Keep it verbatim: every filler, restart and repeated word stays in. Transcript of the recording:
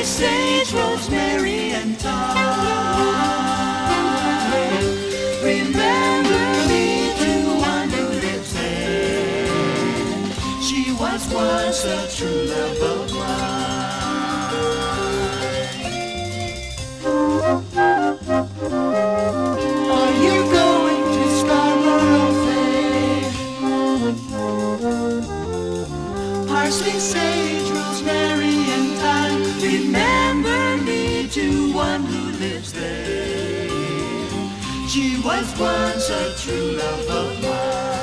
sage, rosemary, and thyme. Remember me to one who lives there. She was once a true love of mine. Are you going to Scarborough Fair? Parsley, sage, rosemary, and thyme. Remember me to one who lives there. She was once a true love of mine.